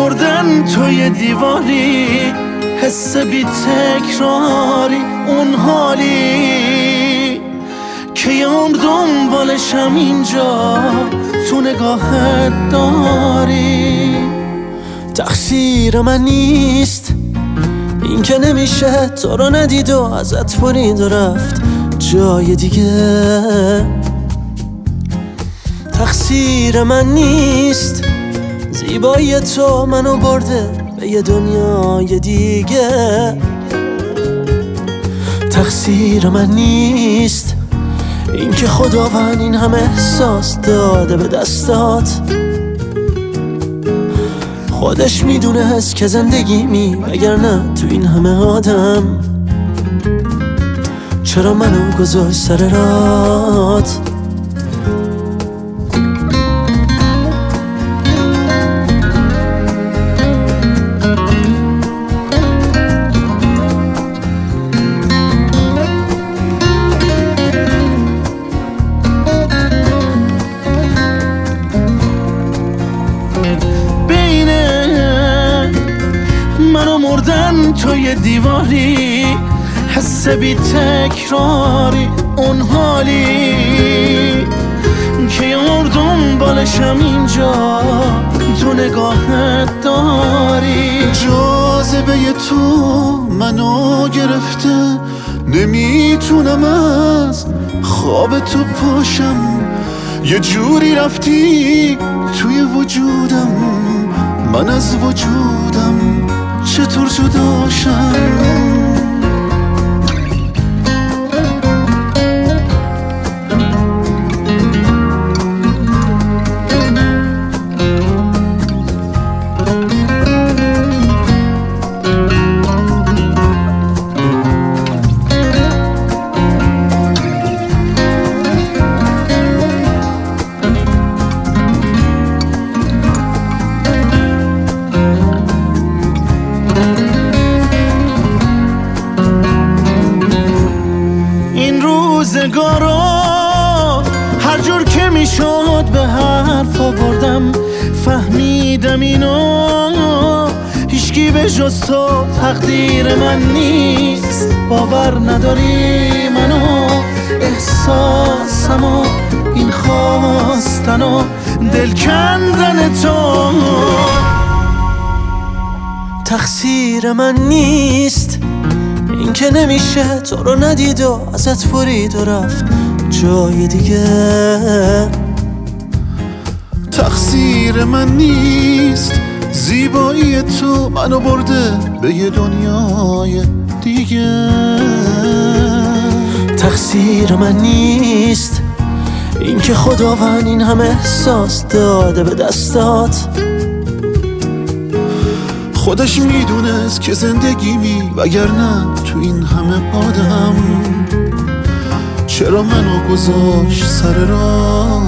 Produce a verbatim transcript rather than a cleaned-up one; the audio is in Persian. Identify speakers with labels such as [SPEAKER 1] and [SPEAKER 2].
[SPEAKER 1] مردن توی دیواری، حس بی تکراری، اون حالی که یه عمر دنبالشم اینجا تو نگاهت داری.
[SPEAKER 2] تقصیر من نیست این که نمیشه تو رو ندید و ازت برید و رفت جای دیگه. تقصیر من نیست زیبایی تو منو برده به یه دنیای دیگه. تقصیر من نیست این که خداوند این همه احساس داده به دستات. خودش میدونست که زندگیمی وگرنه تو این همه آدم چرا منو گذاشت سر رات.
[SPEAKER 1] منو مردن توی دیواری، حس بی تکراری، اون حالی که یه عمر دنبالشم اینجا تو نگاهت داری.
[SPEAKER 3] جاذبه تو منو گرفته، نمیتونم از خواب تو پاشم. یه جوری رفتی توی وجودم، من از وجودم چطور جداشم؟
[SPEAKER 1] روزگارا هر جور که میشد به حرف آوردم، فهمیدم اینو هیچکی به جز تو تقدیر من نیست. باور نداری منو، احساسمو، این خواستن و دل کندن تو.
[SPEAKER 2] تقصیر من نیست این که نمیشه تو رو ندید و ازت برید و رفت جای دیگه.
[SPEAKER 3] تقصیر من نیست زیبایی تو منو برده به یه دنیای دیگه.
[SPEAKER 2] تقصیر من نیست این که خداوند این همه احساس داده به دستات.
[SPEAKER 3] خودش میدونست که زندگیمی وگرنه تو این همه آدم چرا منو گذاشت سر راه.